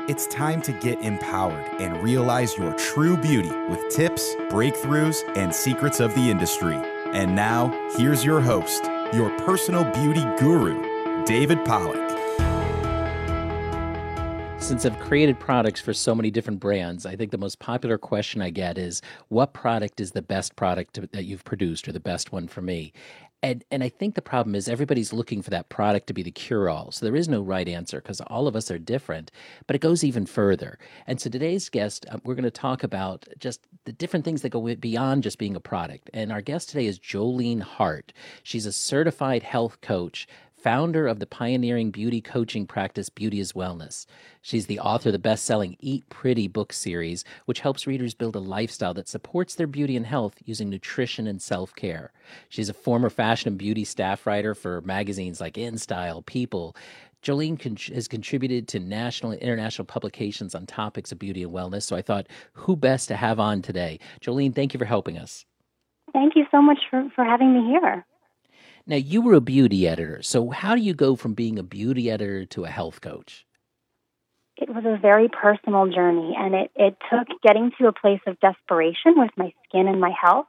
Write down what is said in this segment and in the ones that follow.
It's time to get empowered and realize your true beauty with tips, breakthroughs, and secrets of the industry. And now, here's your host, your personal beauty guru, David Pollack. Since I've created products for so many different brands, I think the most popular question I get is, what product is the best product that you've produced, or the best one for me? And I think the problem is everybody's looking for that product to be the cure-all. So there is no right answer because all of us are different, but it goes even further. And so today's guest, we're going to talk about just the different things that go beyond just being a product. And our guest today is Jolene Hart. She's a certified health coach, founder of the pioneering beauty coaching practice Beauty is Wellness. She's the author of the best-selling Eat Pretty book series, which helps readers build a lifestyle that supports their beauty and health using nutrition and self-care. She's a former fashion and beauty staff writer for magazines like InStyle, People. Jolene has contributed to national and international publications on topics of beauty and wellness, so I thought, who best to have on today? Jolene, thank you for helping us. Thank you so much for having me here. Now, you were a beauty editor, so how do you go from being a beauty editor to a health coach? It was a very personal journey, and it took getting to a place of desperation with my skin and my health.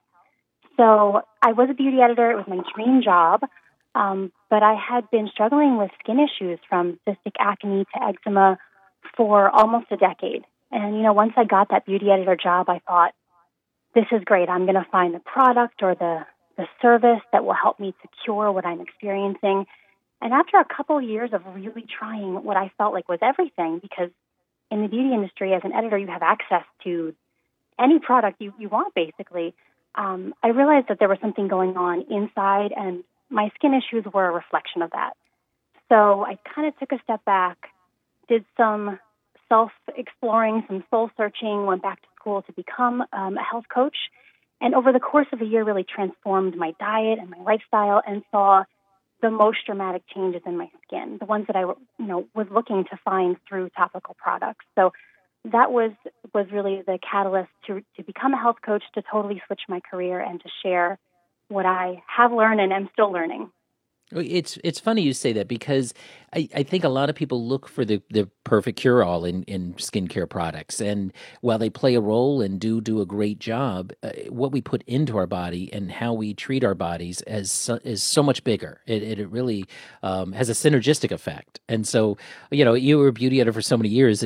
So I was a beauty editor. It was my dream job, but I had been struggling with skin issues from cystic acne to eczema for almost a decade. And, once I got that beauty editor job, I thought, this is great. I'm going to find the product or the service that will help me to cure what I'm experiencing. And after a couple of years of really trying what I felt like was everything, because in the beauty industry, as an editor, you have access to any product you want, basically, I realized that there was something going on inside, and my skin issues were a reflection of that. So I kind of took a step back, did some self-exploring, some soul-searching, went back to school to become a health coach. And over the course of a year, really transformed my diet and my lifestyle, and saw the most dramatic changes in my skin, the ones that I was looking to find through topical products. So that was really the catalyst to become a health coach, to totally switch my career and to share what I have learned and am still learning. It's funny you say that, because I think a lot of people look for the perfect cure-all in skincare products. And while they play a role and do a great job, what we put into our body and how we treat our bodies is so much bigger. It really has a synergistic effect. And so, you were a beauty editor for so many years.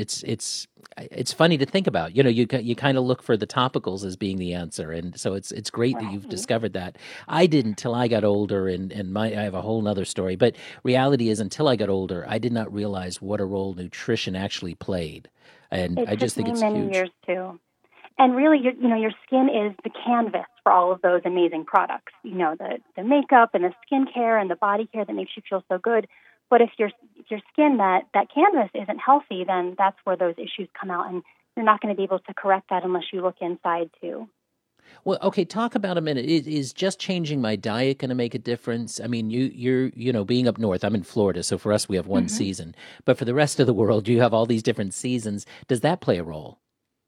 It's funny to think about. You kind of look for the topicals as being the answer, and so it's great that you've discovered that. I didn't till I got older, and I have a whole nother story. But reality is, until I got older, I did not realize what a role nutrition actually played, and I just think it's huge. It took me many years too. And really, your skin is the canvas for all of those amazing products. The makeup and the skincare and the body care that makes you feel so good. But if your skin, that canvas isn't healthy, then that's where those issues come out, and you're not going to be able to correct that unless you look inside too. Well, okay, talk about a minute. Is just changing my diet going to make a difference? I mean, you're being up north. I'm in Florida, so for us we have one season. But for the rest of the world, you have all these different seasons. Does that play a role?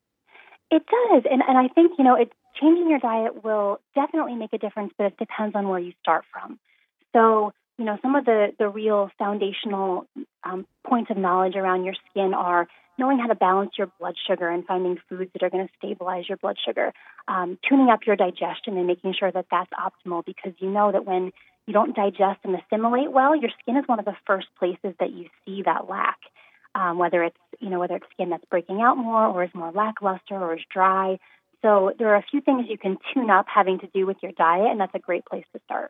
It does, and I think changing your diet will definitely make a difference, but it depends on where you start from. So, some of the real foundational points of knowledge around your skin are knowing how to balance your blood sugar and finding foods that are going to stabilize your blood sugar, tuning up your digestion and making sure that that's optimal, because you know that when you don't digest and assimilate well, your skin is one of the first places that you see that lack, whether it's skin that's breaking out more or is more lackluster or is dry. So there are a few things you can tune up having to do with your diet, and that's a great place to start.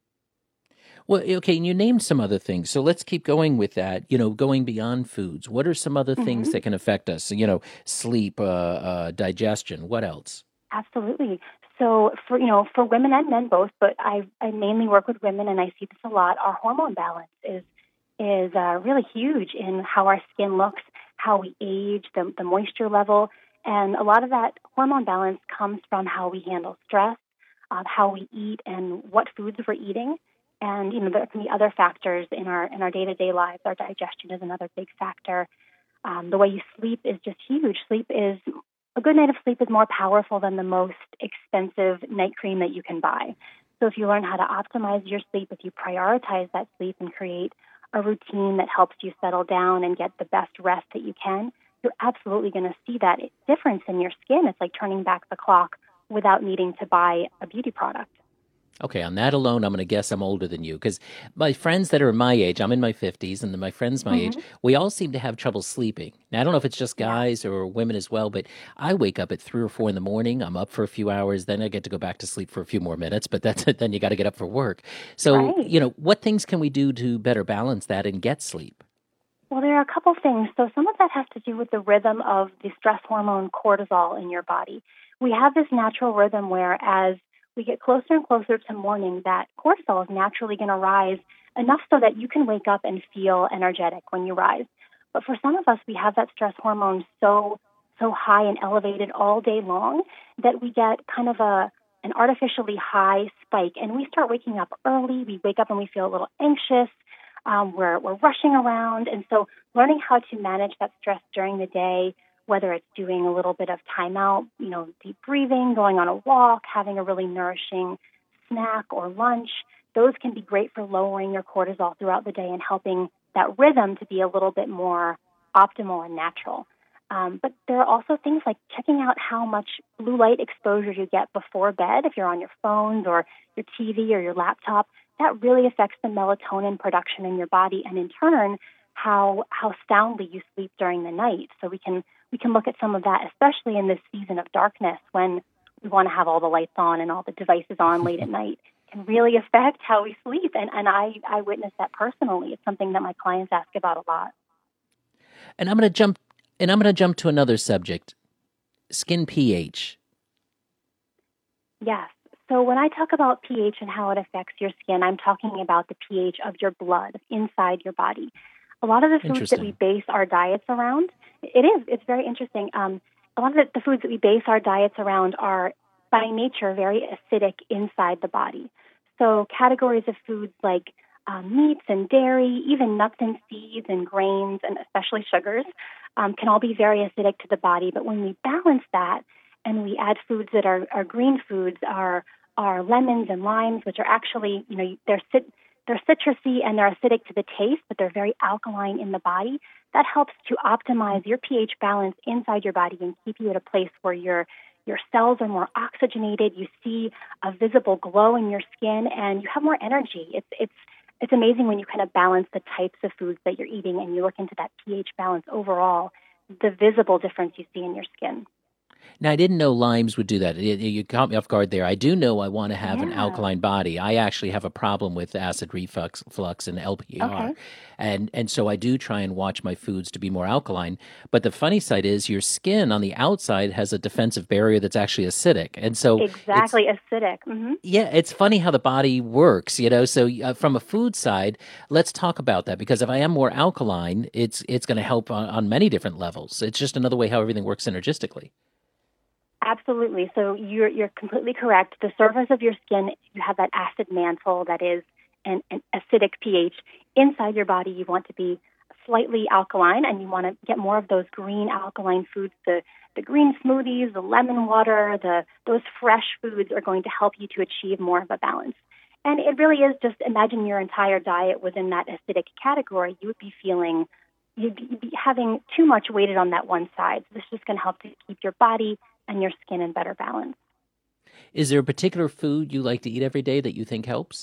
Well, okay, and you named some other things, so let's keep going with that, going beyond foods. What are some other things that can affect us? Sleep, digestion, what else? Absolutely. So for women and men both, but I mainly work with women, and I see this a lot. Our hormone balance is really huge in how our skin looks, how we age, the moisture level, and a lot of that hormone balance comes from how we handle stress, how we eat, and what foods we're eating. And there can be other factors in our day-to-day lives. Our digestion is another big factor. The way you sleep is just huge. A good night of sleep is more powerful than the most expensive night cream that you can buy. So if you learn how to optimize your sleep, if you prioritize that sleep and create a routine that helps you settle down and get the best rest that you can, you're absolutely going to see that difference in your skin. It's like turning back the clock without needing to buy a beauty product. Okay, on that alone, I'm going to guess I'm older than you, because my friends that are my age, I'm in my 50s, and then my friends my age, we all seem to have trouble sleeping. Now, I don't know if it's just guys or women as well, but I wake up at 3 or 4 in the morning. I'm up for a few hours, then I get to go back to sleep for a few more minutes, but that's it. Then you got to get up for work. So, Right. what things can we do to better balance that and get sleep? Well, there are a couple things. So some of that has to do with the rhythm of the stress hormone cortisol in your body. We have this natural rhythm where as we get closer and closer to morning, that cortisol is naturally going to rise enough so that you can wake up and feel energetic when you rise. But for some of us, we have that stress hormone so high and elevated all day long that we get kind of an artificially high spike, and we start waking up early. We wake up and we feel a little anxious. We're rushing around, and so learning how to manage that stress during the day, whether it's doing a little bit of timeout, deep breathing, going on a walk, having a really nourishing snack or lunch, those can be great for lowering your cortisol throughout the day and helping that rhythm to be a little bit more optimal and natural. But there are also things like checking out how much blue light exposure you get before bed if you're on your phones or your TV or your laptop. That really affects the melatonin production in your body, and in turn, how soundly you sleep during the night. So we can look at some of that, especially in this season of darkness when we want to have all the lights on and all the devices on late at night. It can really affect how we sleep, and I witness that personally. It's something that my clients ask about a lot. And I'm going to jump to another subject, skin pH. Yes. So when I talk about pH and how it affects your skin, I'm talking about the pH of your blood inside your body. A lot of the foods that we base our diets around, it's very interesting. A lot of the foods that we base our diets around are by nature very acidic inside the body. So categories of foods like meats and dairy, even nuts and seeds and grains, and especially sugars, can all be very acidic to the body. But when we balance that and we add foods that are green foods, are lemons and limes, which are actually, they're citrusy and they're acidic to the taste, but they're very alkaline in the body. That helps to optimize your pH balance inside your body and keep you at a place where your cells are more oxygenated. You see a visible glow in your skin, and you have more energy. It's amazing when you kind of balance the types of foods that you're eating and you look into that pH balance overall, the visible difference you see in your skin. Now, I didn't know limes would do that. You caught me off guard there. I do know I want to have an alkaline body. I actually have a problem with acid reflux and LPR. Okay. And so I do try and watch my foods to be more alkaline. But the funny side is your skin on the outside has a defensive barrier that's actually acidic. And so exactly, acidic. Mm-hmm. Yeah, it's funny how the body works, So from a food side, let's talk about that, because if I am more alkaline, it's going to help on many different levels. It's just another way how everything works synergistically. Absolutely. So you're completely correct. The surface of your skin, you have that acid mantle that is an acidic pH. Inside your body, you want to be slightly alkaline, and you want to get more of those green alkaline foods. The green smoothies, the lemon water, those fresh foods are going to help you to achieve more of a balance. And it really is just imagine your entire diet within that acidic category. You'd be having too much weighted on that one side. So this is just going to help to keep your body and your skin in better balance. Is there a particular food you like to eat every day that you think helps?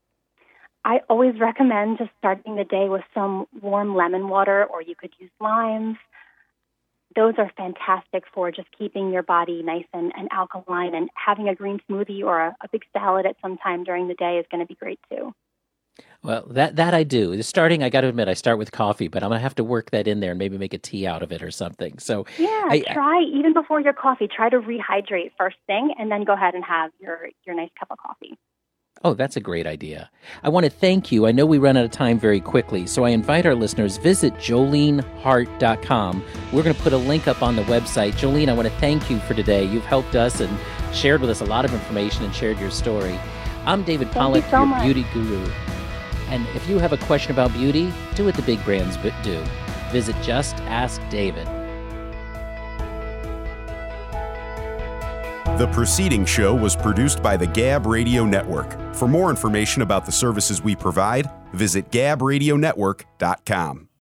I always recommend just starting the day with some warm lemon water, or you could use limes. Those are fantastic for just keeping your body nice and alkaline, and having a green smoothie or a big salad at some time during the day is going to be great too. Well, that I do. Starting, I got to admit, I start with coffee, but I'm going to have to work that in there and maybe make a tea out of it or something. So try even before your coffee. Try to rehydrate first thing, and then go ahead and have your nice cup of coffee. Oh, that's a great idea. I want to thank you. I know we run out of time very quickly, so I invite our listeners, visit JoleneHart.com. We're going to put a link up on the website. Jolene, I want to thank you for today. You've helped us and shared with us a lot of information and shared your story. I'm David Pollock, your beauty guru. And if you have a question about beauty, do what the big brands do. Visit Just Ask David. The preceding show was produced by the Gab Radio Network. For more information about the services we provide, visit gabradionetwork.com.